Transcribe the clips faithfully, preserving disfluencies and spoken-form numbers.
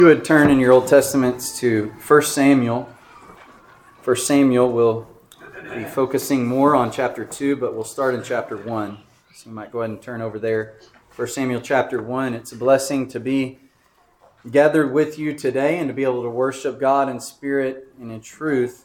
You would turn in your Old Testaments to First Samuel. First Samuel will be focusing more on chapter two, but we'll start in chapter one. So you might go ahead and turn over there. First Samuel chapter one. It's a blessing to be gathered with you today and to be able to worship God in spirit and in truth.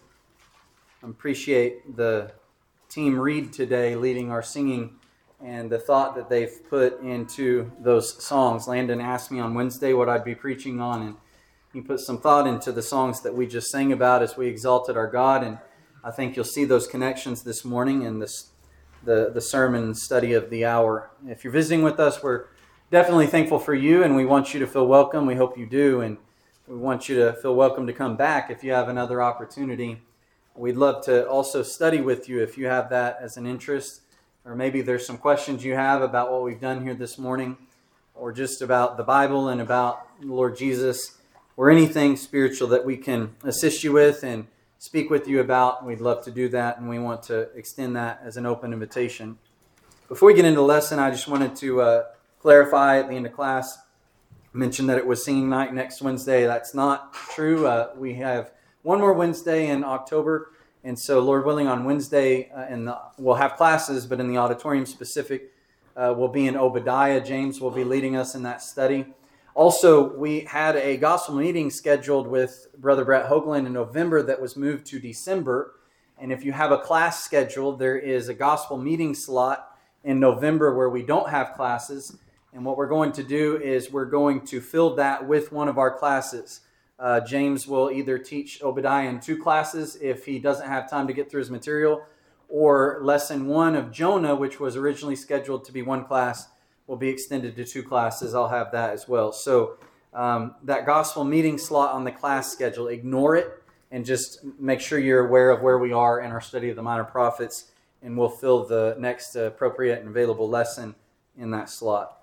I appreciate the team Reed today leading our singing and the thought that they've put into those songs. Landon asked me on Wednesday what I'd be preaching on, and he put some thought into the songs that we just sang about as we exalted our God, and I think you'll see those connections this morning in this the, the sermon study of the hour. If you're visiting with us, we're definitely thankful for you, and we want you to feel welcome. We hope you do, and we want you to feel welcome to come back if you have another opportunity. We'd love to also study with you if you have that as an interest. Or maybe there's some questions you have about what we've done here this morning, or just about the Bible and about the Lord Jesus, or anything spiritual that we can assist you with and speak with you about. We'd love to do that, and we want to extend that as an open invitation. Before we get into the lesson, I just wanted to uh, clarify at the end of class, mention that it was singing night next Wednesday. That's not true. Uh, we have one more Wednesday in October. And so, Lord willing, on Wednesday, uh, in the, we'll have classes, but in the auditorium specific, uh, we'll be in Obadiah. James will be leading us in that study. Also, we had a gospel meeting scheduled with Brother Brett Hoagland in November that was moved to December. And if you have a class scheduled, there is a gospel meeting slot in November where we don't have classes. And what we're going to do is we're going to fill that with one of our classes. Uh, James will either teach Obadiah in two classes if he doesn't have time to get through his material, or lesson one of Jonah, which was originally scheduled to be one class, will be extended to two classes. I'll have that as well. So um, that gospel meeting slot on the class schedule, ignore it and just make sure you're aware of where we are in our study of the minor prophets, and we'll fill the next appropriate and available lesson in that slot.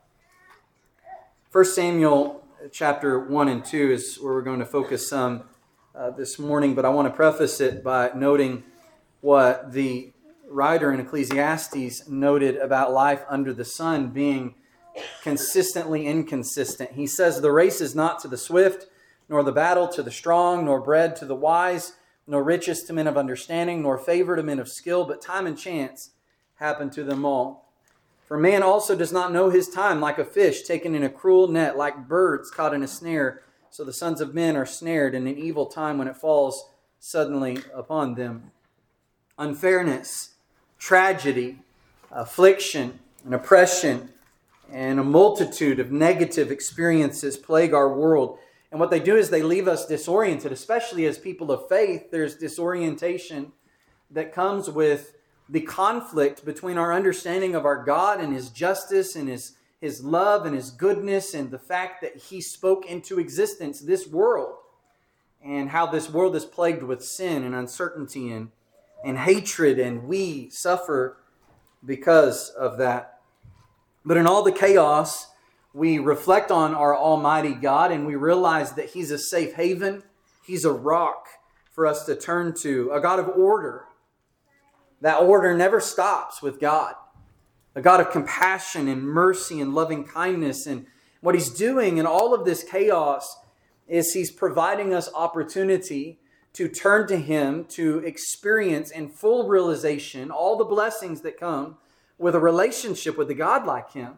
First Samuel chapter one and two is where we're going to focus some uh, this morning, but I want to preface it by noting what the writer in Ecclesiastes noted about life under the sun being consistently inconsistent. He says, "The race is not to the swift, nor the battle to the strong, nor bread to the wise, nor riches to men of understanding, nor favor to men of skill, but time and chance happen to them all. For man also does not know his time, like a fish taken in a cruel net, like birds caught in a snare. So the sons of men are snared in an evil time when it falls suddenly upon them." Unfairness, tragedy, affliction, and oppression, and a multitude of negative experiences plague our world. And what they do is they leave us disoriented, especially as people of faith. There's disorientation that comes with the conflict between our understanding of our God and His justice and His, His love and His goodness, and the fact that He spoke into existence this world, and how this world is plagued with sin and uncertainty and, and hatred, and we suffer because of that. But in all the chaos, we reflect on our Almighty God, and we realize that He's a safe haven. He's a rock for us to turn to, a God of order. That order never stops with God. A God of compassion and mercy and loving kindness. And what He's doing in all of this chaos is He's providing us opportunity to turn to Him, to experience in full realization all the blessings that come with a relationship with a God like Him.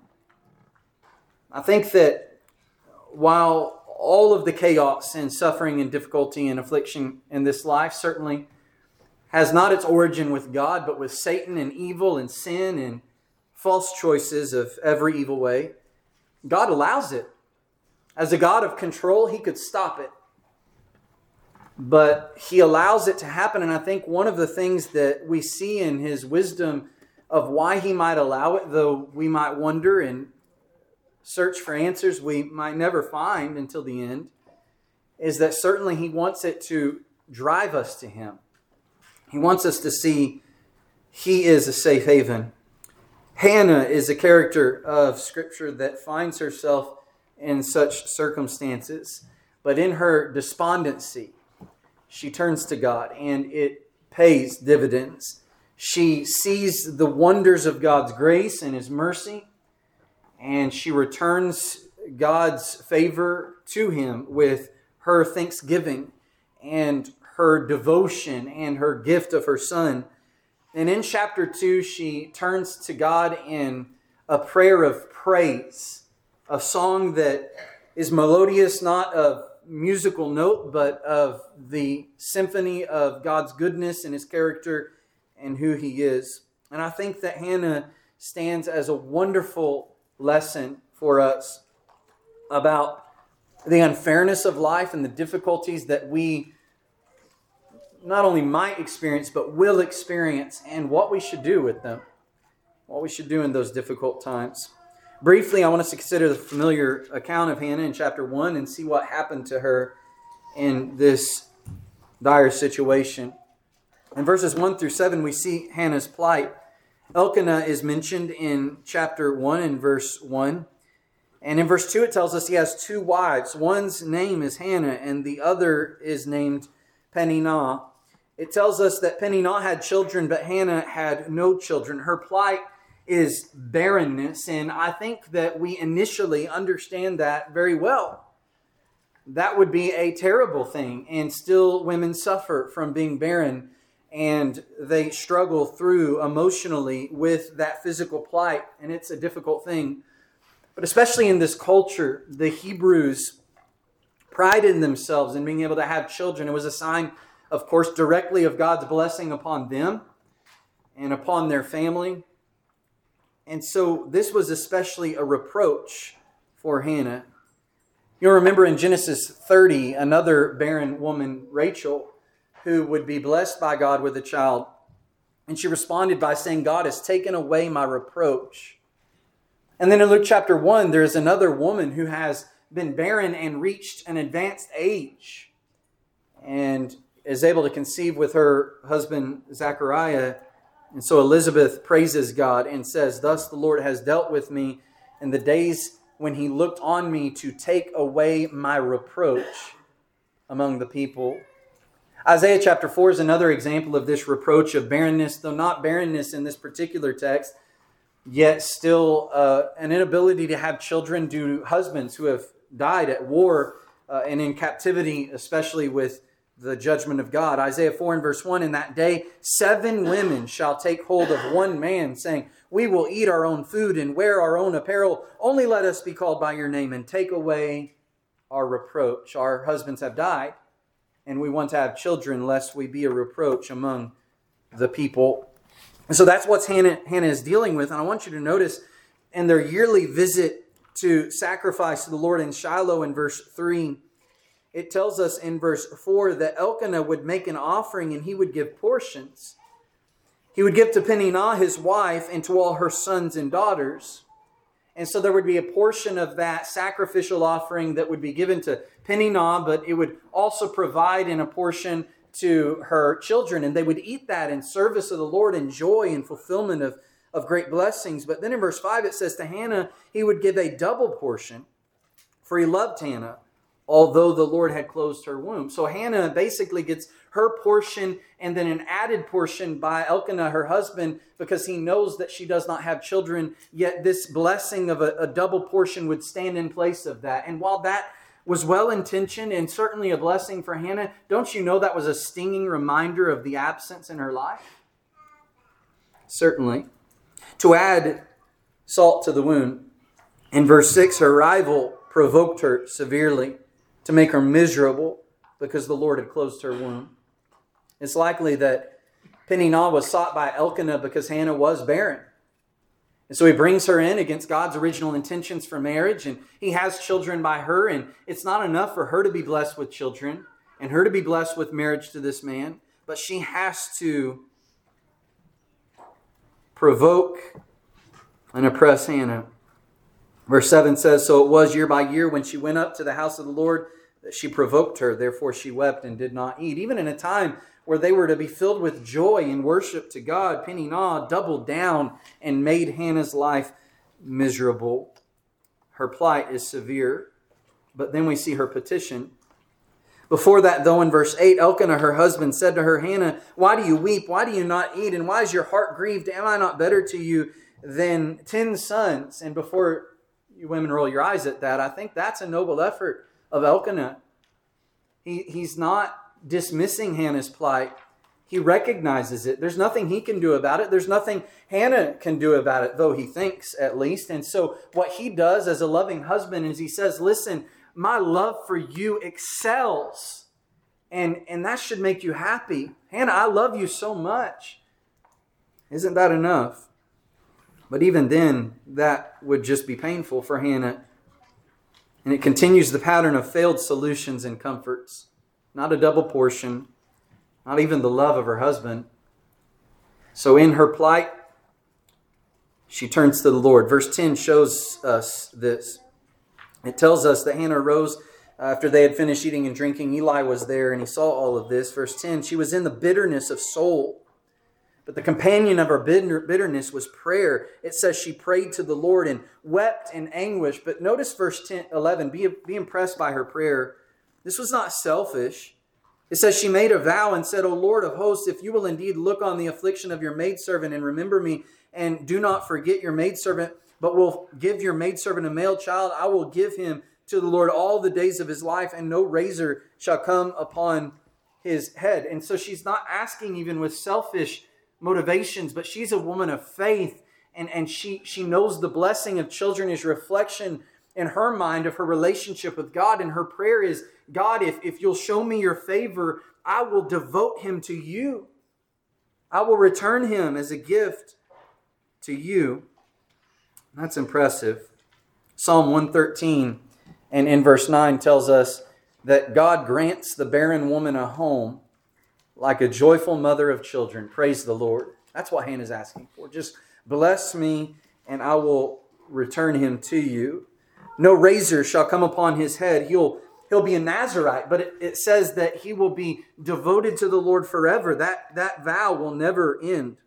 I think that while all of the chaos and suffering and difficulty and affliction in this life certainly has not its origin with God, but with Satan and evil and sin and false choices of every evil way, God allows it. As a God of control, He could stop it. But He allows it to happen. And I think one of the things that we see in His wisdom of why He might allow it, though we might wonder and search for answers we might never find until the end, is that certainly He wants it to drive us to Him. He wants us to see He is a safe haven. Hannah is a character of Scripture that finds herself in such circumstances. But in her despondency, she turns to God, and it pays dividends. She sees the wonders of God's grace and His mercy, and she returns God's favor to him with her thanksgiving and her devotion and her gift of her son. And in chapter two, she turns to God in a prayer of praise, a song that is melodious, not of musical note, but of the symphony of God's goodness and his character and who he is. And I think that Hannah stands as a wonderful lesson for us about the unfairness of life and the difficulties that we not only might experience, but will experience, and what we should do with them, what we should do in those difficult times. Briefly, I want us to consider the familiar account of Hannah in chapter one and see what happened to her in this dire situation. In verses one through seven, we see Hannah's plight. Elkanah is mentioned in chapter one in verse one. And in verse two, it tells us he has two wives. One's name is Hannah, and the other is named Peninnah. It tells us that Peninnah had children, but Hannah had no children. Her plight is barrenness, and I think that we initially understand that very well. That would be a terrible thing, and still women suffer from being barren, and they struggle through emotionally with that physical plight, and it's a difficult thing. But especially in this culture, the Hebrews prided themselves in being able to have children. It was a sign, of course, directly of God's blessing upon them and upon their family. And so this was especially a reproach for Hannah. You'll remember in Genesis thirty, another barren woman, Rachel, who would be blessed by God with a child. And she responded by saying, God has taken away my reproach. And then in Luke chapter one, there's another woman who has been barren and reached an advanced age and is able to conceive with her husband Zechariah. And so Elizabeth praises God and says, thus the Lord has dealt with me in the days when he looked on me to take away my reproach among the people. Isaiah chapter four is another example of this reproach of barrenness, though not barrenness in this particular text, yet still uh, an inability to have children due to husbands who have died at war uh, and in captivity, especially with the judgment of God. Isaiah four and verse one, in that day, seven women shall take hold of one man, saying, we will eat our own food and wear our own apparel. Only let us be called by your name and take away our reproach. Our husbands have died, and we want to have children lest we be a reproach among the people. And so that's what Hannah, Hannah is dealing with. And I want you to notice in their yearly visit to sacrifice to the Lord in Shiloh in verse three, it tells us in verse four that Elkanah would make an offering and he would give portions. He would give to Peninnah, his wife, and to all her sons and daughters. And so there would be a portion of that sacrificial offering that would be given to Peninnah, but it would also provide in a portion to her children. And they would eat that in service of the Lord in joy and fulfillment of, of great blessings. But then in verse five it says to Hannah, he would give a double portion, for he loved Hannah, although the Lord had closed her womb. So Hannah basically gets her portion and then an added portion by Elkanah, her husband, because he knows that she does not have children, yet this blessing of a, a double portion would stand in place of that. And while that was well-intentioned and certainly a blessing for Hannah, don't you know that was a stinging reminder of the absence in her life? Certainly. To add salt to the wound, in verse six, her rival provoked her severely to make her miserable because the Lord had closed her womb. It's likely that Peninnah was sought by Elkanah because Hannah was barren. And so he brings her in against God's original intentions for marriage, and he has children by her, and it's not enough for her to be blessed with children and her to be blessed with marriage to this man, but she has to provoke and oppress Hannah. Verse seven says, so it was year by year when she went up to the house of the Lord that she provoked her. Therefore she wept and did not eat. Even in a time where they were to be filled with joy and worship to God, Peninnah doubled down and made Hannah's life miserable. Her plight is severe. But then we see her petition. Before that, though, in verse eight, Elkanah, her husband, said to her, Hannah, why do you weep? Why do you not eat? And why is your heart grieved? Am I not better to you than ten sons? And before you women roll your eyes at that. I think that's a noble effort of Elkanah. He, he's not dismissing Hannah's plight. He recognizes it. There's nothing he can do about it. There's nothing Hannah can do about it, though he thinks at least. And so what he does as a loving husband is he says, listen, my love for you excels. And, and that should make you happy. Hannah, I love you so much. Isn't that enough? But even then, that would just be painful for Hannah. And it continues the pattern of failed solutions and comforts. Not a double portion. Not even the love of her husband. So in her plight, she turns to the Lord. Verse ten shows us this. It tells us that Hannah arose after they had finished eating and drinking. Eli was there and he saw all of this. Verse ten, she was in the bitterness of soul. But the companion of her bitterness was prayer. It says she prayed to the Lord and wept in anguish. But notice verse ten, eleven, be, be impressed by her prayer. This was not selfish. It says she made a vow and said, O Lord of hosts, if you will indeed look on the affliction of your maidservant and remember me, and do not forget your maidservant, but will give your maidservant a male child, I will give him to the Lord all the days of his life, and no razor shall come upon his head. And so she's not asking even with selfish motivations, but she's a woman of faith, and, and she, she knows the blessing of children is reflection in her mind of her relationship with God. And her prayer is, God, if, if you'll show me your favor, I will devote him to you. I will return him as a gift to you. That's impressive. Psalm one thirteen and in verse nine tells us that God grants the barren woman a home like a joyful mother of children. Praise the Lord. That's what Hannah's asking for. Just bless me and I will return him to you. No razor shall come upon his head. He'll, he'll be a Nazirite, but it, it says that he will be devoted to the Lord forever. That, that vow will never end.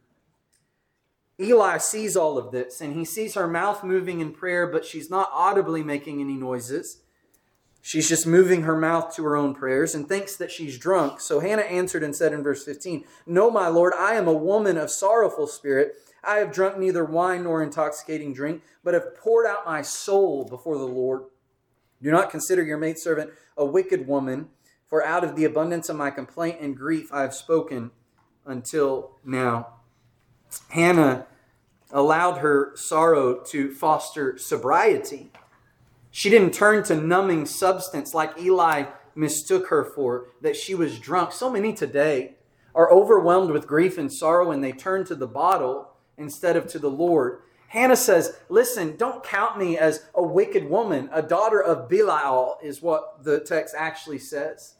Eli sees all of this, and he sees her mouth moving in prayer, but she's not audibly making any noises. She's just moving her mouth to her own prayers and thinks that she's drunk. So Hannah answered and said in verse fifteen, No, my Lord, I am a woman of sorrowful spirit. I have drunk neither wine nor intoxicating drink, but have poured out my soul before the Lord. Do not consider your maidservant a wicked woman, for out of the abundance of my complaint and grief I have spoken until now. Hannah allowed her sorrow to foster sobriety. She didn't turn to numbing substance like Eli mistook her for, that she was drunk. So many today are overwhelmed with grief and sorrow and they turn to the bottle instead of to the Lord. Hannah says, listen, don't count me as a wicked woman. A daughter of Belial is what the text actually says.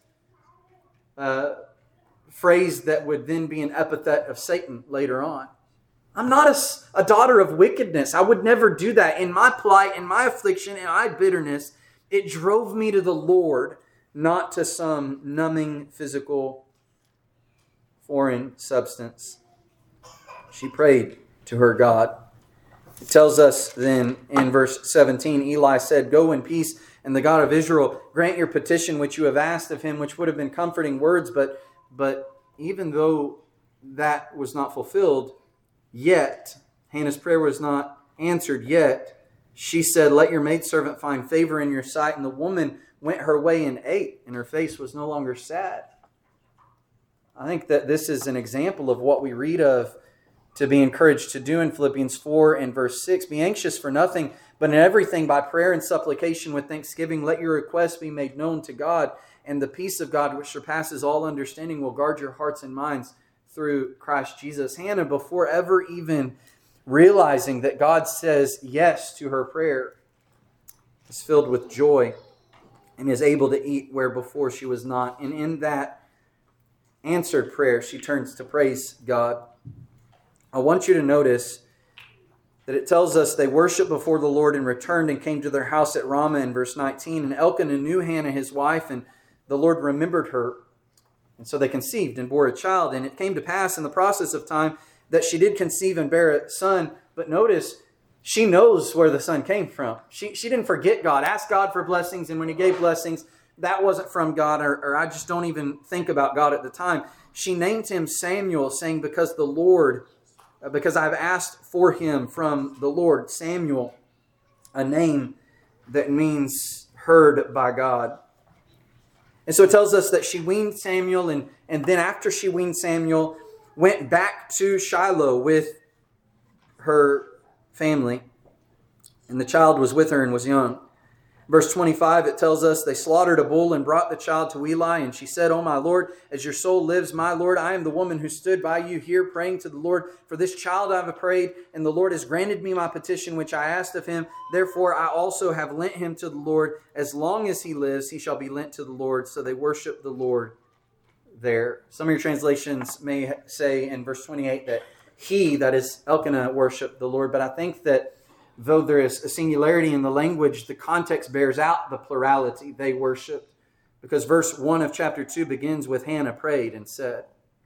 A phrase that would then be an epithet of Satan later on. I'm not a, a daughter of wickedness. I would never do that. In my plight, in my affliction, in my bitterness, it drove me to the Lord, not to some numbing physical foreign substance. She prayed to her God. It tells us then in verse seventeen, Eli said, Go in peace, and the God of Israel grant your petition which you have asked of him, which would have been comforting words. But, but even though that was not fulfilled, yet, Hannah's prayer was not answered yet, she said, Let your maidservant find favor in your sight. And the woman went her way and ate, and her face was no longer sad. I think that this is an example of what we read of to be encouraged to do in Philippians four and verse six. Be anxious for nothing, but in everything by prayer and supplication with thanksgiving, let your requests be made known to God, and the peace of God, which surpasses all understanding, will guard your hearts and minds through Christ Jesus. Hannah, before ever even realizing that God says yes to her prayer, is filled with joy and is able to eat where before she was not. And in that answered prayer, she turns to praise God. I want you to notice that it tells us they worshiped before the Lord and returned and came to their house at Ramah in verse nineteen. And Elkanah knew Hannah his wife, and the Lord remembered her. And so they conceived and bore a child. And it came to pass in the process of time that she did conceive and bear a son. But notice, she knows where the son came from. She, she didn't forget God. Ask God for blessings. And when he gave blessings, that wasn't from God, or, or I just don't even think about God at the time. She named him Samuel, saying, because the Lord, because I've asked for him from the Lord. Samuel, a name that means heard by God. And so it tells us that she weaned Samuel, and, and then after she weaned Samuel, went back to Shiloh with her family. And the child was with her and was young. Verse twenty-five, it tells us, they slaughtered a bull and brought the child to Eli. And she said, "O my Lord, as your soul lives, my Lord, I am the woman who stood by you here praying to the Lord. For this child I have prayed, and the Lord has granted me my petition which I asked of him. Therefore I also have lent him to the Lord. As long as he lives, he shall be lent to the Lord." So they worship the Lord there. Some of your translations may say in verse twenty-eight that he, that is Elkanah, worshiped the Lord. But I think that though there is a singularity in the language, the context bears out the plurality. They worshiped. Because verse one of chapter two begins with Hannah prayed and said.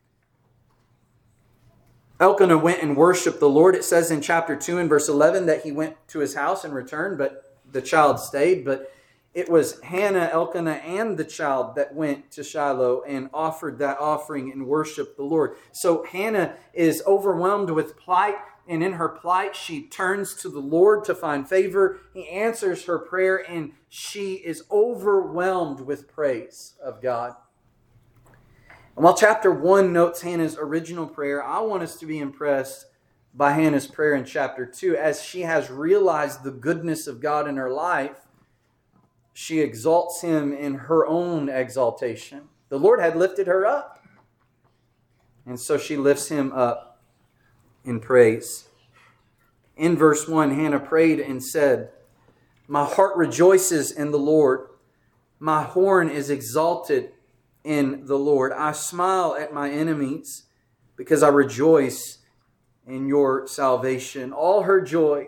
Elkanah went and worshiped the Lord. It says in chapter two and verse eleven that he went to his house and returned, but the child stayed. But it was Hannah, Elkanah, and the child that went to Shiloh and offered that offering and worshiped the Lord. So Hannah is overwhelmed with plight. And in her plight, she turns to the Lord to find favor. He answers her prayer, and she is overwhelmed with praise of God. And while chapter one notes Hannah's original prayer, I want us to be impressed by Hannah's prayer in chapter two. As she has realized the goodness of God in her life, she exalts Him in her own exaltation. The Lord had lifted her up, and so she lifts Him up in praise. In verse one, Hannah prayed and said, "My heart rejoices in the Lord. My horn is exalted in the Lord. I smile at my enemies because I rejoice in your salvation." All her joy,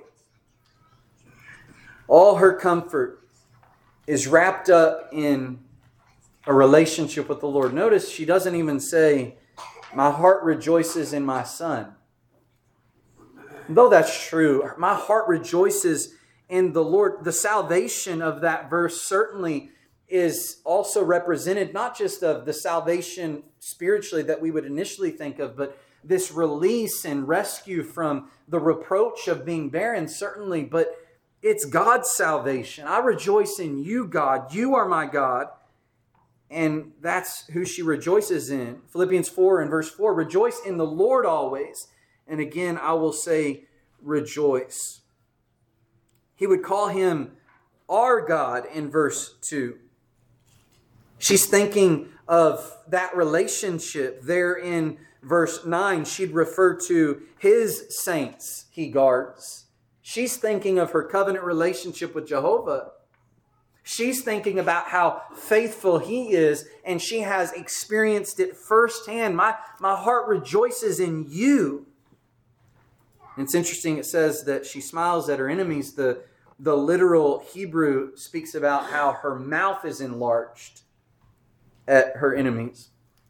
all her comfort is wrapped up in a relationship with the Lord. Notice she doesn't even say, "My heart rejoices in my son." Though that's true, my heart rejoices in the Lord. The salvation of that verse certainly is also represented not just of the salvation spiritually that we would initially think of, but this release and rescue from the reproach of being barren, certainly. But it's God's salvation. I rejoice in you, God. You are my God. And that's who she rejoices in. Philippians four and verse four, "Rejoice in the Lord always. And again, I will say, rejoice." He would call Him our God in verse two. She's thinking of that relationship there in verse nine. She'd refer to His saints He guards. She's thinking of her covenant relationship with Jehovah. She's thinking about how faithful He is, and she has experienced it firsthand. My, my heart rejoices in you. And it's interesting, it says that she smiles at her enemies. The, the literal Hebrew speaks about how her mouth is enlarged at her enemies.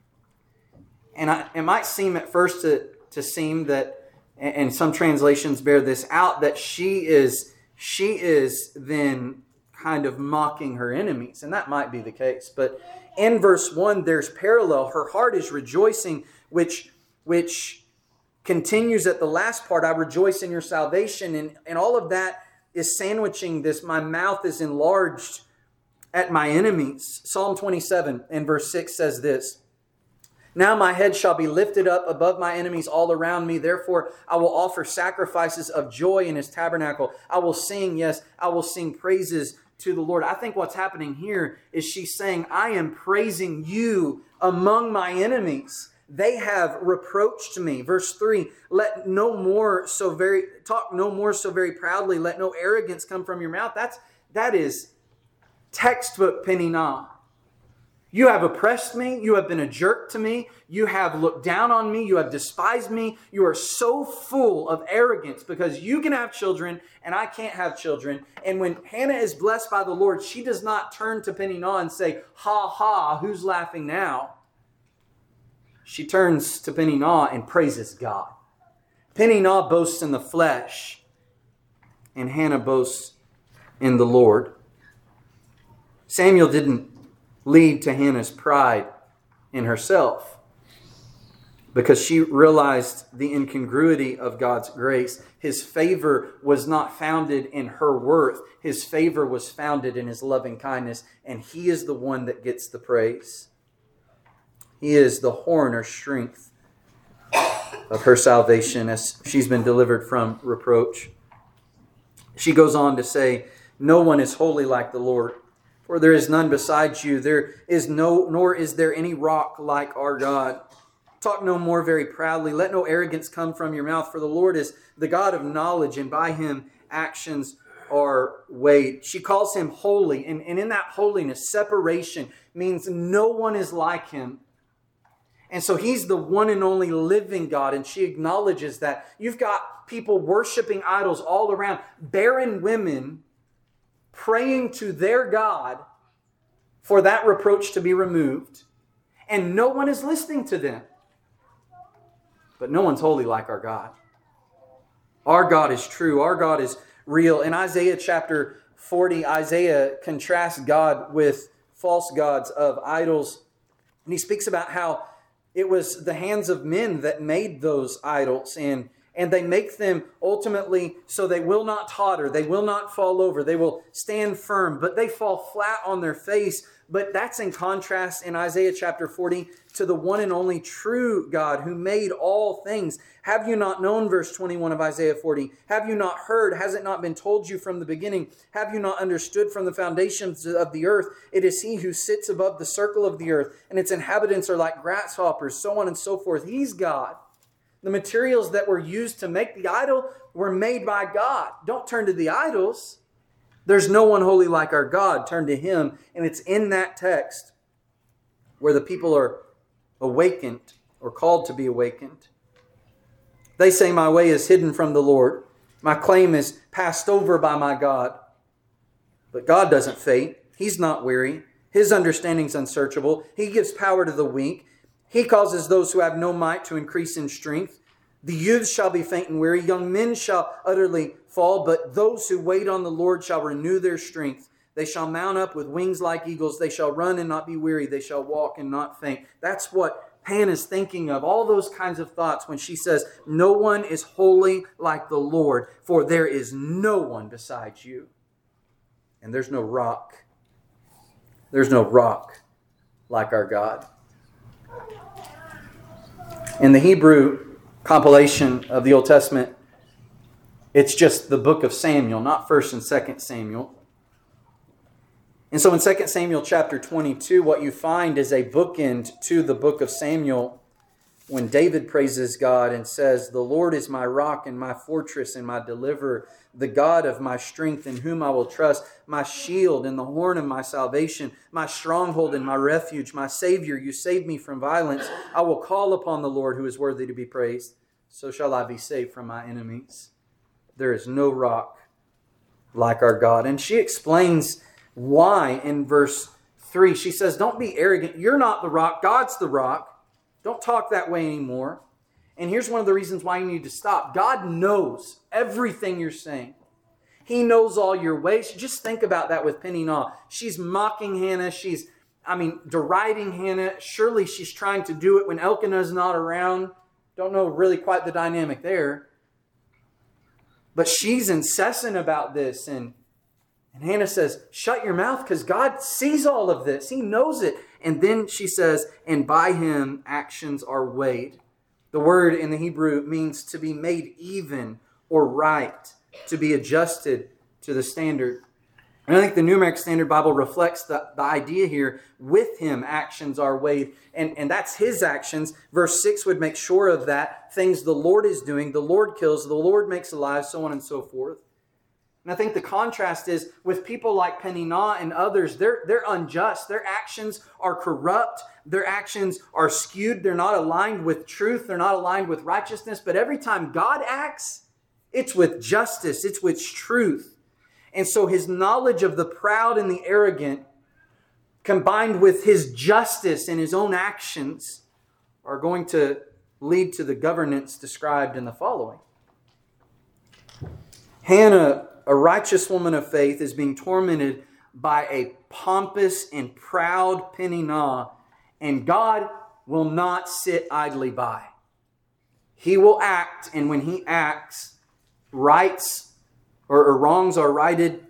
And I, it might seem at first to, to seem that, and some translations bear this out, that she is, she is then kind of mocking her enemies. And that might be the case. But in verse one, there's parallel. Her heart is rejoicing, which, which continues at the last part, "I rejoice in your salvation." And, and all of that is sandwiching this, "my mouth is enlarged at my enemies." Psalm twenty-seven and verse six says this, "Now my head shall be lifted up above my enemies all around me. Therefore I will offer sacrifices of joy in His tabernacle. I will sing, yes, I will sing praises to the Lord." I think what's happening here is she's saying, I am praising you among my enemies. They have reproached me. Verse three, "Let no more so very talk no more so very proudly. Let no arrogance come from your mouth." That's that is textbook Peninnah. You have oppressed me. You have been a jerk to me. You have looked down on me. You have despised me. You are so full of arrogance because you can have children and I can't have children. And when Hannah is blessed by the Lord, she does not turn to Peninnah and say, "Ha ha, who's laughing now?" She turns to Peninnah and praises God. Peninnah boasts in the flesh, and Hannah boasts in the Lord. Samuel didn't lead to Hannah's pride in herself. because she realized the incongruity of God's grace. His favor was not founded in her worth. His favor was founded in His loving kindness, and He is the one that gets the praise. He is the horn or strength of her salvation as she's been delivered from reproach. She goes on to say, "No one is holy like the Lord, for there is none besides you. There is no, nor is there any rock like our God. Talk no more very proudly. Let no arrogance come from your mouth, for the Lord is the God of knowledge, and by Him actions are weighed." She calls Him holy, and, and in that holiness, separation means no one is like Him. And so He's the one and only living God, and she acknowledges that. You've got people worshiping idols all around, barren women praying to their God for that reproach to be removed, and no one is listening to them. But no one's holy like our God. Our God is true. Our God is real. In Isaiah chapter forty, Isaiah contrasts God with false gods of idols. And he speaks about how it was the hands of men that made those idols, and, and they make them ultimately so they will not totter, they will not fall over, they will stand firm, but they fall flat on their face. But that's in contrast in Isaiah chapter forty to the one and only true God who made all things. Have you not known, verse twenty-one of Isaiah forty? Have you not heard? Has it not been told you from the beginning? Have you not understood from the foundations of the earth? It is He who sits above the circle of the earth, and its inhabitants are like grasshoppers, so on and so forth. He's God. The materials that were used to make the idol were made by God. Don't turn to the idols. There's no one holy like our God. Turn to Him. And it's in that text where the people are awakened or called to be awakened. They say, "My way is hidden from the Lord. My claim is passed over by my God." But God doesn't faint. He's not weary. His understanding's unsearchable. He gives power to the weak. He causes those who have no might to increase in strength. The youths shall be faint and weary. Young men shall utterly fall. But those who wait on the Lord shall renew their strength. They shall mount up with wings like eagles. They shall run and not be weary. They shall walk and not faint. That's what Hannah's thinking of. All those kinds of thoughts when she says, "No one is holy like the Lord, for there is no one besides you." And there's no rock. There's no rock like our God. In the Hebrew compilation of the Old Testament, it's just the book of Samuel, not First and Second Samuel. And so in Second Samuel chapter twenty-two, what you find is a bookend to the book of Samuel when David praises God and says, "The Lord is my rock and my fortress and my deliverer, the God of my strength in whom I will trust, my shield and the horn of my salvation, my stronghold and my refuge, my Savior, you save me from violence. I will call upon the Lord who is worthy to be praised. So shall I be saved from my enemies." There is no rock like our God. And she explains why in verse three. She says, "Don't be arrogant. You're not the rock. God's the rock. Don't talk that way anymore." And here's one of the reasons why you need to stop. God knows everything you're saying. He knows all your ways. Just think about that with Peninnah. She's mocking Hannah. She's, I mean, deriding Hannah. Surely she's trying to do it when Elkanah's not around. Don't know really quite the dynamic there. But she's incessant about this. And, and Hannah says, "Shut your mouth, because God sees all of this. He knows it." And then she says, "And by Him actions are weighed." The word in the Hebrew means to be made even or right, to be adjusted to the standard. And I think the New American Standard Bible reflects the, the idea here. With Him, actions are weighed. And, and that's His actions. Verse six would make sure of that. Things the Lord is doing. The Lord kills. The Lord makes alive, so on and so forth. And I think the contrast is with people like Peninnah and others, they're, they're unjust. Their actions are corrupt. Their actions are skewed. They're not aligned with truth. They're not aligned with righteousness. But every time God acts, it's with justice. It's with truth. And so His knowledge of the proud and the arrogant, combined with His justice and His own actions, are going to lead to the governance described in the following. Hannah, a righteous woman of faith, is being tormented by a pompous and proud Peninnah, and God will not sit idly by. He will act, and when He acts, rights or, or wrongs are righted,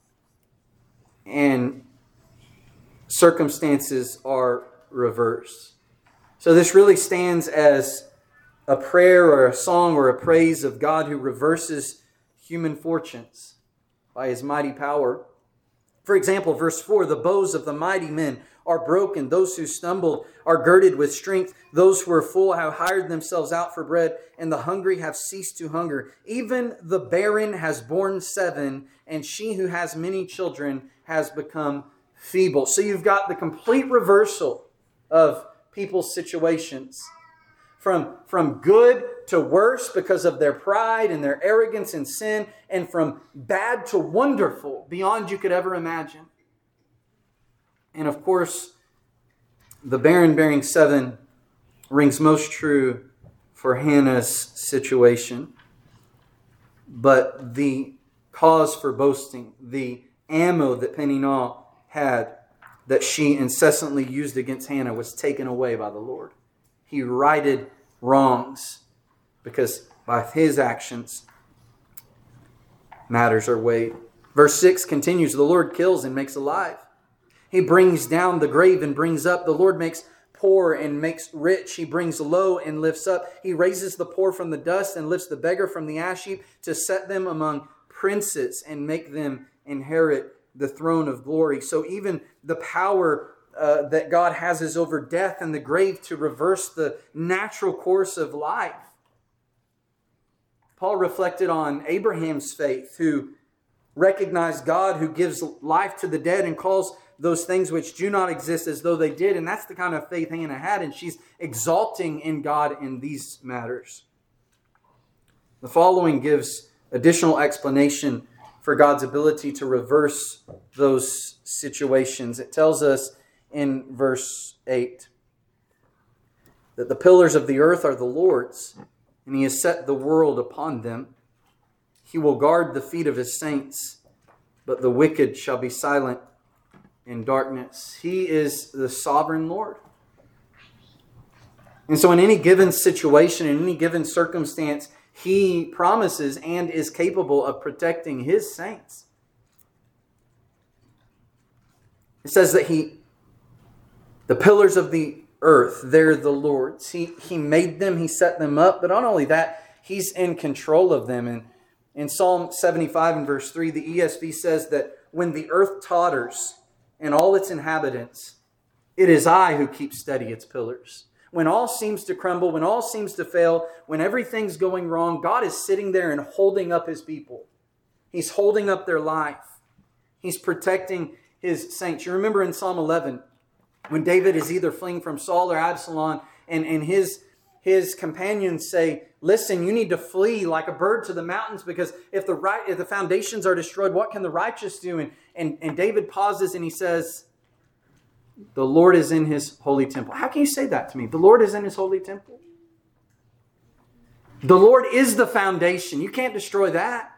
and circumstances are reversed. So this really stands as a prayer or a song or a praise of God who reverses human fortunes by His mighty power. For example, verse four, the bows of the mighty men are broken. Those who stumbled are girded with strength. Those who are full have hired themselves out for bread, and the hungry have ceased to hunger. Even the barren has borne seven, and she who has many children has become feeble. So you've got the complete reversal of people's situations. From, from good to worse because of their pride and their arrogance and sin, and from bad to wonderful beyond you could ever imagine. And of course, the barren bearing seven rings most true for Hannah's situation. But the cause for boasting, the ammo that Peninnah had that she incessantly used against Hannah, was taken away by the Lord. He righted wrongs because by His actions, matters are weighed. Verse six continues, the Lord kills and makes alive. He brings down the grave and brings up. The Lord makes poor and makes rich. He brings low and lifts up. He raises the poor from the dust and lifts the beggar from the ash heap to set them among princes and make them inherit the throne of glory. So even the power uh, that God has is over death and the grave to reverse the natural course of life. Paul reflected on Abraham's faith, who recognized God who gives life to the dead and calls those things which do not exist as though they did. And that's the kind of faith Hannah had, and she's exalting in God in these matters. The following gives additional explanation for God's ability to reverse those situations. It tells us in verse eight that the pillars of the earth are the Lord's, and He has set the world upon them. He will guard the feet of His saints, but the wicked shall be silent in darkness. He is the sovereign Lord. And so in any given situation, in any given circumstance, He promises and is capable of protecting His saints. It says that He, the pillars of the earth, they're the Lord's. He, he made them, He set them up, but not only that, He's in control of them. And in Psalm seventy-five and verse three, the E S V says that when the earth totters and all its inhabitants, it is I who keep steady its pillars. When all seems to crumble, when all seems to fail, when everything's going wrong, God is sitting there and holding up His people. He's holding up their life. He's protecting His saints. You remember in Psalm eleven, when David is either fleeing from Saul or Absalom, and, and his, his companions say, listen, you need to flee like a bird to the mountains, because if the right, if the foundations are destroyed, what can the righteous do? And, and, and David pauses and he says, the Lord is in His holy temple. How can you say that to me? The Lord is in His holy temple. The Lord is the foundation. You can't destroy that.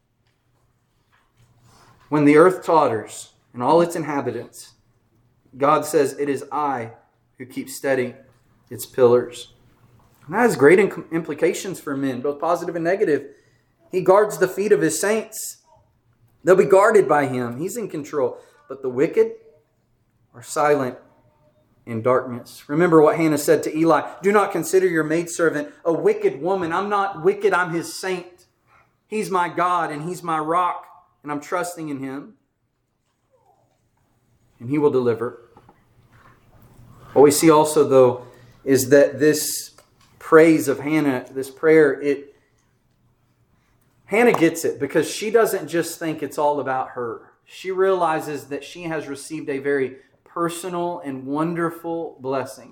When the earth totters and all its inhabitants, God says, it is I who keep steady its pillars. And that has great implications for men, both positive and negative. He guards the feet of His saints. They'll be guarded by Him. He's in control. But the wicked are silent in darkness. Remember what Hannah said to Eli. Do not consider your maidservant a wicked woman. I'm not wicked. I'm His saint. He's my God and He's my rock. And I'm trusting in Him. And He will deliver. What we see also, though, is that this praise of Hannah, this prayer, it Hannah gets it because she doesn't just think it's all about her. She realizes that she has received a very personal and wonderful blessing.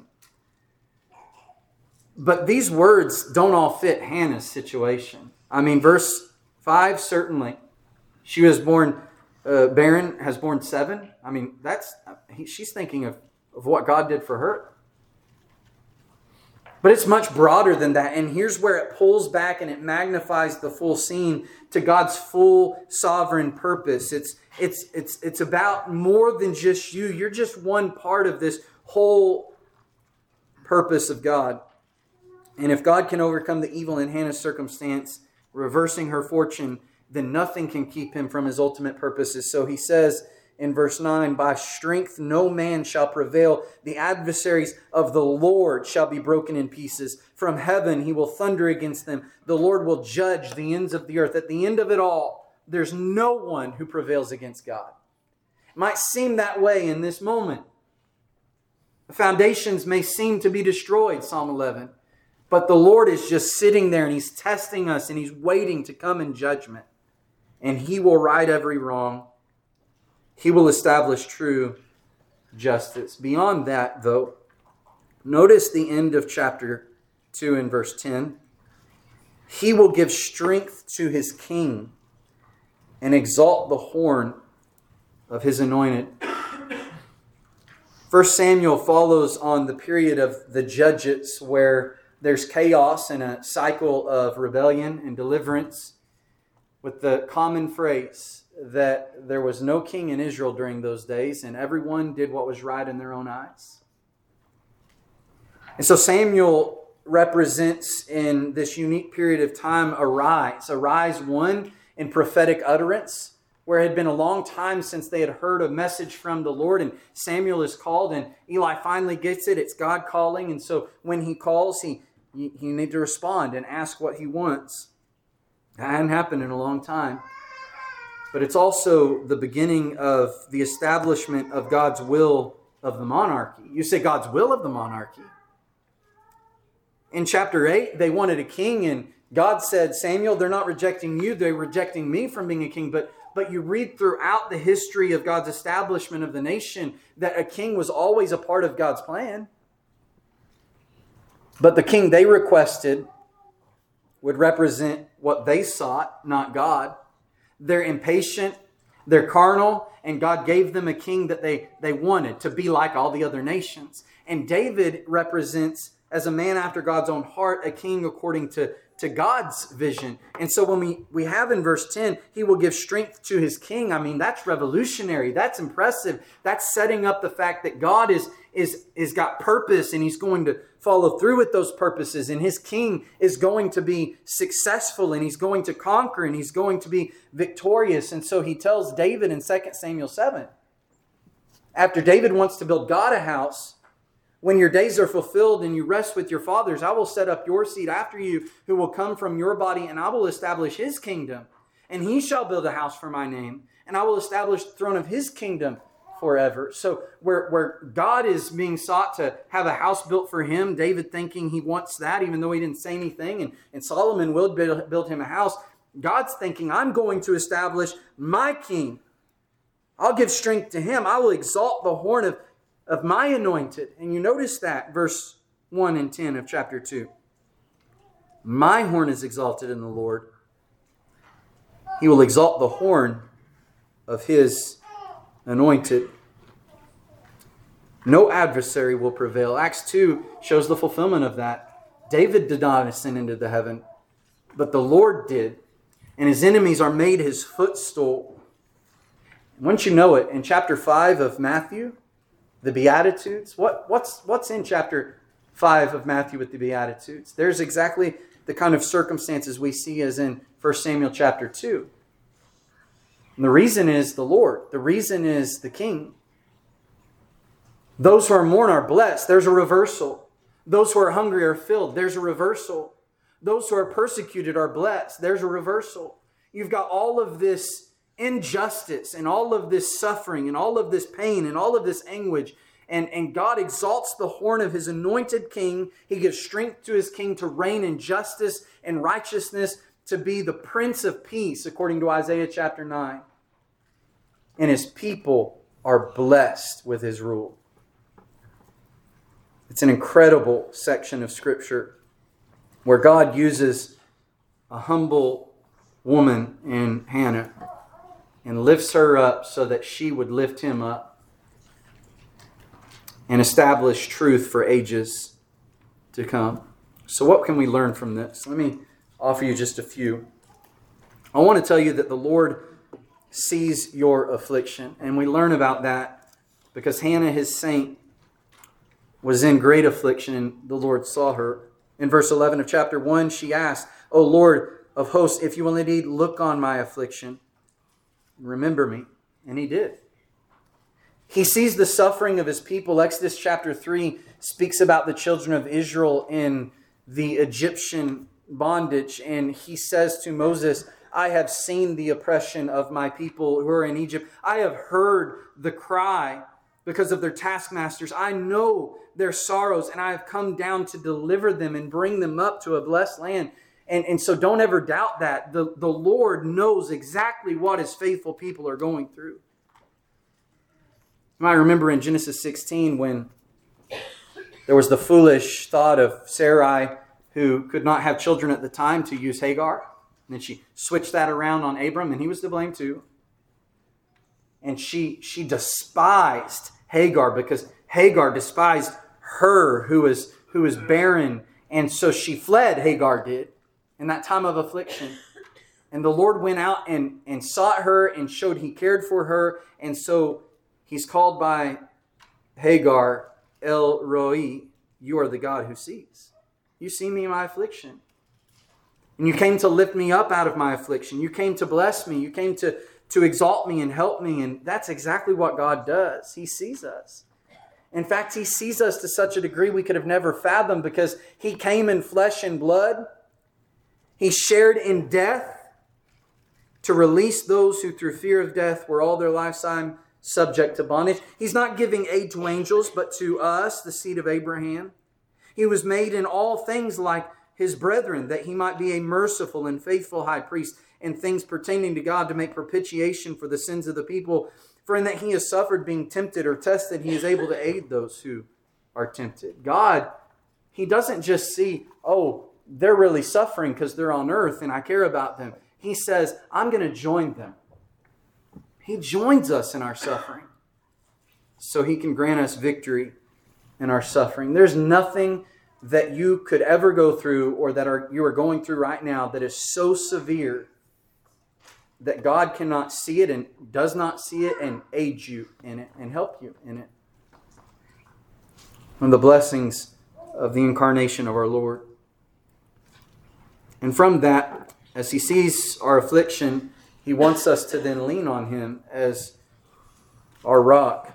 But these words don't all fit Hannah's situation. I mean, verse five, certainly. She was born uh, barren, has borne seven. I mean, that's he, she's thinking of, of what God did for her. But it's much broader than that. And here's where it pulls back and it magnifies the full scene to God's full sovereign purpose. It's, it's, it's, it's about more than just you. You're just one part of this whole purpose of God. And if God can overcome the evil in Hannah's circumstance, reversing her fortune, then nothing can keep him from his ultimate purposes. So he says in verse nine, by strength no man shall prevail. The adversaries of the Lord shall be broken in pieces. From heaven he will thunder against them. The Lord will judge the ends of the earth. At the end of it all, there's no one who prevails against God. It might seem that way in this moment. The foundations may seem to be destroyed, Psalm eleven. But the Lord is just sitting there and He's testing us and He's waiting to come in judgment. And He will right every wrong. He will establish true justice. Beyond that, though, notice the end of chapter two and verse ten. He will give strength to His king and exalt the horn of His anointed. First Samuel follows on the period of the judges where there's chaos and a cycle of rebellion and deliverance, with the common phrase that there was no king in Israel during those days and everyone did what was right in their own eyes. And so Samuel represents in this unique period of time arise. Arise, one, in prophetic utterance, where it had been a long time since they had heard a message from the Lord, and Samuel is called, and Eli finally gets it. It's God calling, and so when He calls, he you, you need to respond and ask what He wants. That hadn't happened in a long time. But it's also the beginning of the establishment of God's will of the monarchy. You say God's will of the monarchy. In chapter eight, they wanted a king, and God said, Samuel, they're not rejecting you, they're rejecting me from being a king. But, but you read throughout the history of God's establishment of the nation that a king was always a part of God's plan. But the king they requested would represent what they sought, not God. They're impatient, they're carnal, and God gave them a king that they, they wanted to be like all the other nations. And David represents, as a man after God's own heart, a king according to, to God's vision. And so when we, we have in verse ten, He will give strength to His king. I mean, that's revolutionary. That's impressive. That's setting up the fact that God is, is, is got purpose and He's going to follow through with those purposes. And His king is going to be successful and He's going to conquer and He's going to be victorious. And so He tells David in Second Samuel seven, after David wants to build God a house, when your days are fulfilled and you rest with your fathers, I will set up your seed after you who will come from your body, and I will establish His kingdom. And He shall build a house for my name, and I will establish the throne of His kingdom forever. So where, where God is being sought to have a house built for Him, David thinking he wants that, even though he didn't say anything, and, and Solomon will build, build him a house, God's thinking, I'm going to establish my king. I'll give strength to him. I will exalt the horn of of my anointed. And you notice that, verse one and ten of chapter two. My horn is exalted in the Lord. He will exalt the horn of His anointed. No adversary will prevail. Acts two shows the fulfillment of that. David did not ascend into the heaven, but the Lord did. And His enemies are made His footstool. Once you know it, in chapter five of Matthew, the Beatitudes. What, what's, what's in chapter five of Matthew with the Beatitudes? There's exactly the kind of circumstances we see as in First Samuel chapter two. And the reason is the Lord. The reason is the King. Those who are mourn are blessed. There's a reversal. Those who are hungry are filled. There's a reversal. Those who are persecuted are blessed. There's a reversal. You've got all of this injustice and all of this suffering and all of this pain and all of this anguish. And, and God exalts the horn of His anointed king. He gives strength to His king to reign in justice and righteousness, to be the Prince of Peace, according to Isaiah chapter nine. And His people are blessed with His rule. It's an incredible section of Scripture where God uses a humble woman in Hannah and lifts her up so that she would lift him up and establish truth for ages to come. So what can we learn from this? Let me offer you just a few. I want to tell you that the Lord sees your affliction. And we learn about that because Hannah, His saint, was in great affliction and the Lord saw her. In verse eleven of chapter one, she asked, O Lord of hosts, if you will indeed look on my affliction, remember me. And he did. He sees the suffering of his people. Exodus chapter three speaks about the children of Israel in the Egyptian bondage. And he says to Moses, I have seen the oppression of my people who are in Egypt. I have heard the cry because of their taskmasters. I know their sorrows, and I have come down to deliver them and bring them up to a blessed land. And, and so don't ever doubt that. The, the Lord knows exactly what his faithful people are going through. You might remember in Genesis sixteen when there was the foolish thought of Sarai, who could not have children at the time, to use Hagar. And then she switched that around on Abram, and he was to blame too. And she, she despised Hagar because Hagar despised her who was, who was barren. And so she fled, Hagar did, in that time of affliction. And the Lord went out and, and sought her and showed he cared for her. And so he's called by Hagar, El Roi, you are the God who sees. You see me in my affliction. And you came to lift me up out of my affliction. You came to bless me. You came to, to exalt me and help me. And that's exactly what God does. He sees us. In fact, he sees us to such a degree we could have never fathomed, because he came in flesh and blood. He shared in death to release those who through fear of death were all their lifetime subject to bondage. He's not giving aid to angels, but to us, the seed of Abraham. He was made in all things like his brethren, that he might be a merciful and faithful high priest in things pertaining to God, to make propitiation for the sins of the people. For in that he has suffered being tempted or tested, he is able to aid those who are tempted. God, he doesn't just see, oh, they're really suffering because they're on earth and I care about them. He says, I'm going to join them. He joins us in our suffering so he can grant us victory in our suffering. There's nothing that you could ever go through, or that are you are going through right now, that is so severe that God cannot see it and does not see it and aid you in it and help you in it. From the blessings of the incarnation of our Lord. And from that, as he sees our affliction, he wants us to then lean on him as our rock.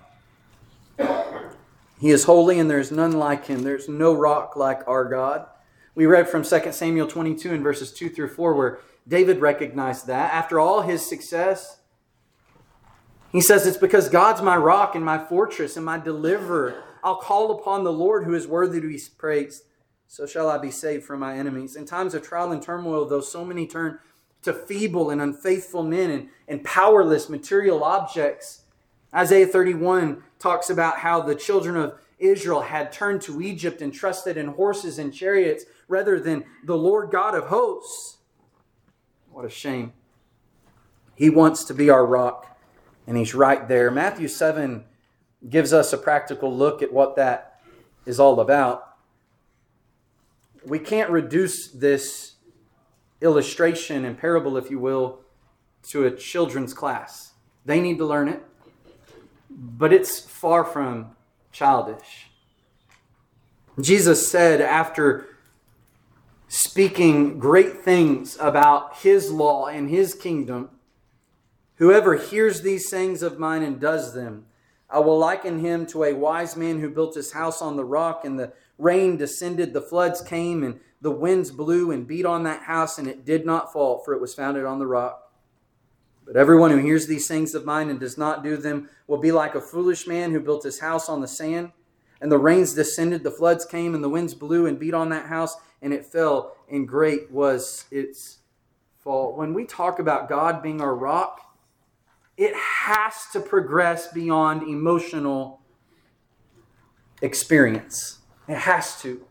He is holy and there is none like him. There's no rock like our God. We read from Second Samuel twenty-two in verses two through four where David recognized that. After all his success, he says, it's because God's my rock and my fortress and my deliverer. I'll call upon the Lord who is worthy to be praised. So shall I be saved from my enemies. In times of trial and turmoil, though so many turn to feeble and unfaithful men and, and powerless material objects, Isaiah thirty-one talks about how the children of Israel had turned to Egypt and trusted in horses and chariots rather than the Lord God of hosts. What a shame. He wants to be our rock, and he's right there. Matthew seven gives us a practical look at what that is all about. We can't reduce this illustration and parable, if you will, to a children's class. They need to learn it. But it's far from childish. Jesus said, after speaking great things about his law and his kingdom, whoever hears these sayings of mine and does them, I will liken him to a wise man who built his house on the rock, and the rain descended, the floods came, and the winds blew and beat on that house, and it did not fall, for it was founded on the rock. But everyone who hears these things of mine and does not do them will be like a foolish man who built his house on the sand. And the rains descended, the floods came, and the winds blew and beat on that house, and it fell, and great was its fall. When we talk about God being our rock, it has to progress beyond emotional experience. It has to.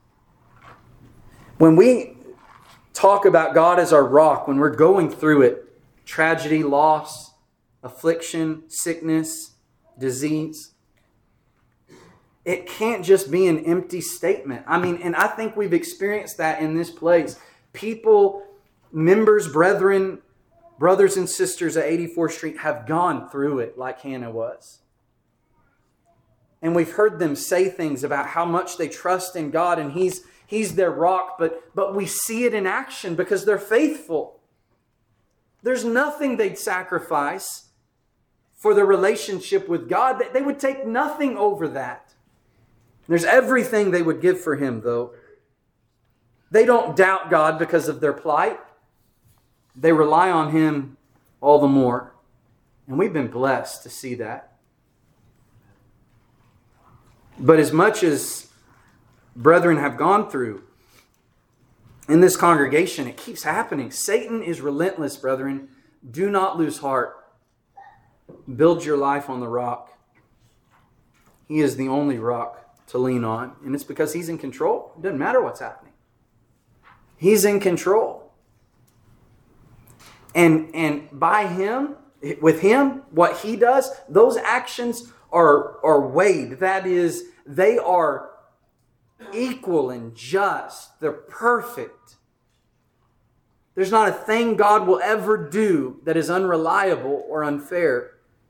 When we talk about God as our rock, when we're going through it, tragedy, loss, affliction, sickness, disease, it can't just be an empty statement. I mean, and I think we've experienced that in this place. People, members, brethren, brothers and sisters at eighty-fourth Street have gone through it like Hannah was. And we've heard them say things about how much they trust in God and He's He's their rock, but, but we see it in action because they're faithful. There's nothing they'd sacrifice for their relationship with God. They would take nothing over that. There's everything they would give for Him, though. They don't doubt God because of their plight. They rely on Him all the more. And we've been blessed to see that. But as much as brethren have gone through in this congregation, it keeps happening. Satan is relentless, brethren. Do not lose heart. Build your life on the rock. He is the only rock to lean on. And it's because He's in control. It doesn't matter what's happening. He's in control. And, and by Him, with Him, what He does, those actions are, are weighed. That is, they are equal and just. They're perfect. There's not a thing God will ever do that is unreliable or unfair.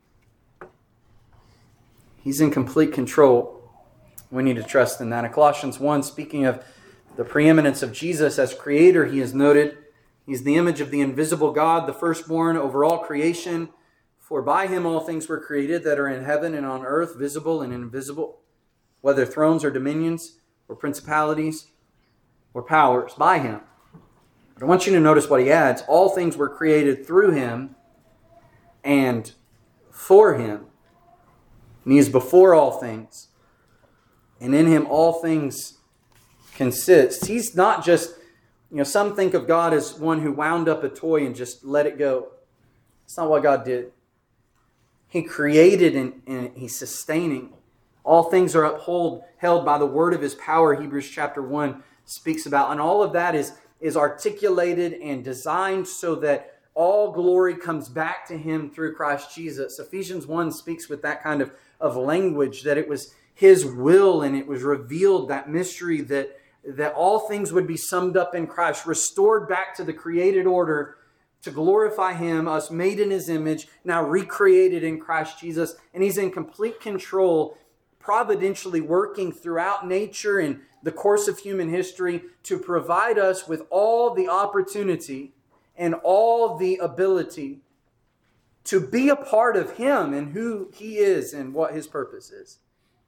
He's in complete control. We need to trust in that. In Colossians one, speaking of the preeminence of Jesus as Creator, He is noted, He's the image of the invisible God, the firstborn over all creation. For by Him all things were created that are in heaven and on earth, visible and invisible, whether thrones or dominions or principalities or powers. By Him. But I want you to notice what he adds. All things were created through Him and for Him. And He is before all things. And in Him all things consist. He's not just, you know, some think of God as one who wound up a toy and just let it go. That's not what God did. He created and, and He's sustaining. All things are upheld, held by the word of His power, Hebrews chapter one speaks about. And all of that is, is articulated and designed so that all glory comes back to Him through Christ Jesus. Ephesians one speaks with that kind of, of language, that it was His will and it was revealed, that mystery, that, that all things would be summed up in Christ, restored back to the created order to glorify Him, us made in His image, now recreated in Christ Jesus. And He's in complete control, providentially working throughout nature and the course of human history to provide us with all the opportunity and all the ability to be a part of Him and who He is and what His purpose is.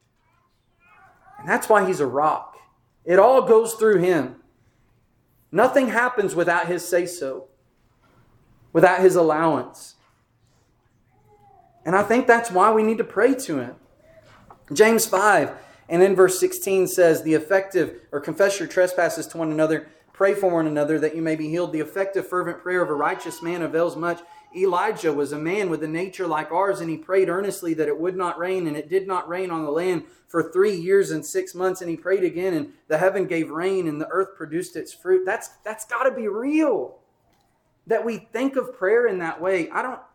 And that's why He's a rock. It all goes through Him. Nothing happens without His say-so, without His allowance. And I think that's why we need to pray to Him. James five and in verse sixteen says, the effective, or confess your trespasses to one another, pray for one another that you may be healed. The effective fervent prayer of a righteous man avails much. Elijah was a man with a nature like ours, and he prayed earnestly that it would not rain, and it did not rain on the land for three years and six months. And he prayed again, and the heaven gave rain, and the earth produced its fruit. That's that's got to be real. That we think of prayer in that way. I don't.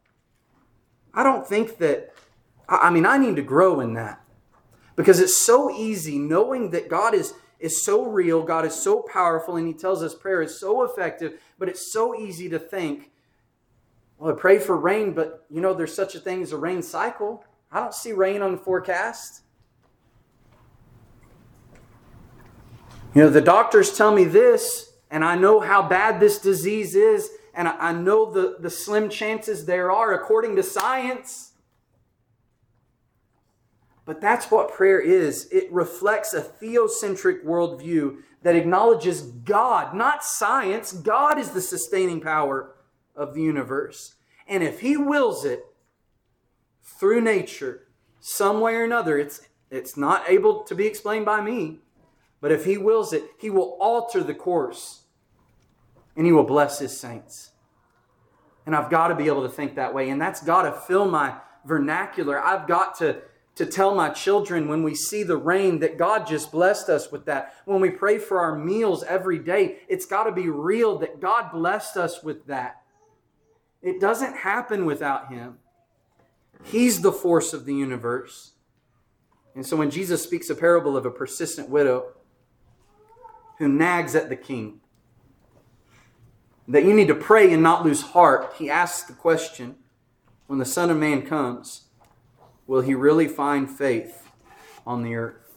I don't think that. I mean, I need to grow in that, because it's so easy knowing that God is is so real, God is so powerful, and He tells us prayer is so effective. But it's so easy to think, well, I pray for rain, but you know, there's such a thing as a rain cycle. I don't see rain on the forecast. You know, the doctors tell me this, and I know how bad this disease is, and I know the, the slim chances there are according to science. But that's what prayer is. It reflects a theocentric worldview that acknowledges God, not science. God is the sustaining power of the universe. And if He wills it through nature, some way or another, it's, it's not able to be explained by me. But if He wills it, He will alter the course. And He will bless His saints. And I've got to be able to think that way. And that's got to fill my vernacular. I've got to, to tell my children when we see the rain that God just blessed us with that. When we pray for our meals every day, it's got to be real that God blessed us with that. It doesn't happen without Him. He's the force of the universe. And so when Jesus speaks a parable of a persistent widow who nags at the king, that you need to pray and not lose heart, He asks the question, when the Son of Man comes, will He really find faith on the earth.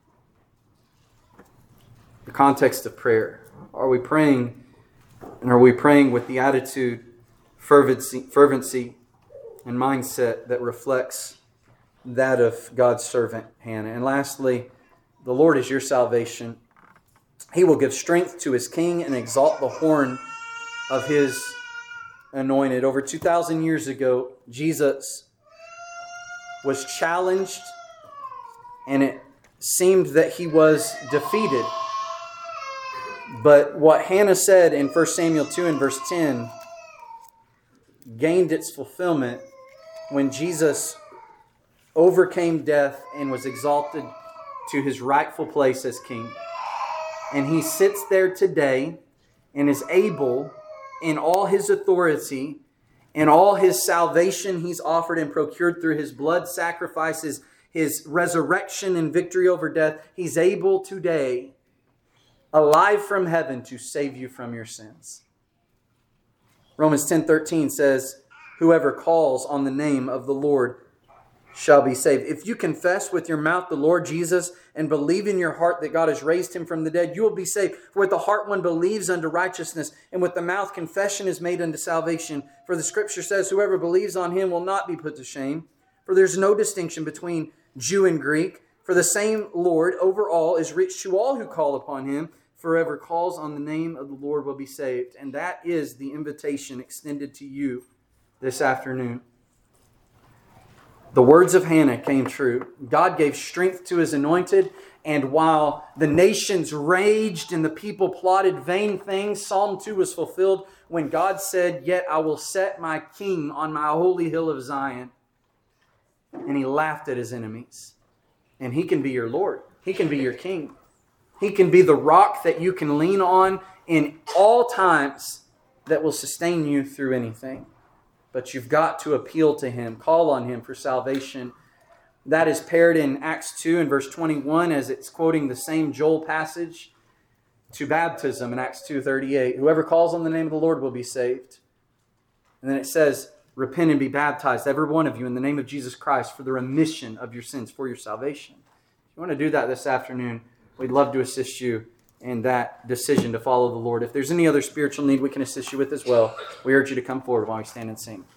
The context of prayer. Are we praying, and are we praying with the attitude, fervency, fervency and mindset that reflects that of God's servant Hannah? And lastly, the Lord is your salvation. He will give strength to His king and exalt the horn of His anointed. Over two thousand years ago, Jesus was challenged, and it seemed that He was defeated. But what Hannah said in First Samuel two and verse ten gained its fulfillment when Jesus overcame death and was exalted to His rightful place as king. And He sits there today and is able, in all His authority, in all His salvation He's offered and procured through His blood sacrifices, His resurrection and victory over death, He's able today, alive from heaven, to save you from your sins. Romans ten thirteen says, whoever calls on the name of the Lord shall be saved. If you confess with your mouth the Lord Jesus and believe in your heart that God has raised Him from the dead, you will be saved. For with the heart one believes unto righteousness, and with the mouth confession is made unto salvation. For the Scripture says, whoever believes on Him will not be put to shame. For there's no distinction between Jew and Greek. For the same Lord over all is rich to all who call upon Him. For whoever calls on the name of the Lord will be saved. And that is the invitation extended to you this afternoon. The words of Hannah came true. God gave strength to His anointed, and while the nations raged and the people plotted vain things, Psalm two was fulfilled when God said, yet I will set my king on my holy hill of Zion. And He laughed at His enemies. And He can be your Lord. He can be your king. He can be the rock that you can lean on in all times that will sustain you through anything. But you've got to appeal to Him, call on Him for salvation. That is paired in Acts two and verse twenty-one as it's quoting the same Joel passage to baptism in Acts two thirty-eight. Whoever calls on the name of the Lord will be saved. And then it says, repent and be baptized, every one of you, in the name of Jesus Christ for the remission of your sins, for your salvation. If you want to do that this afternoon, we'd love to assist you in that decision to follow the Lord. If there's any other spiritual need we can assist you with as well, we urge you to come forward while we stand and sing.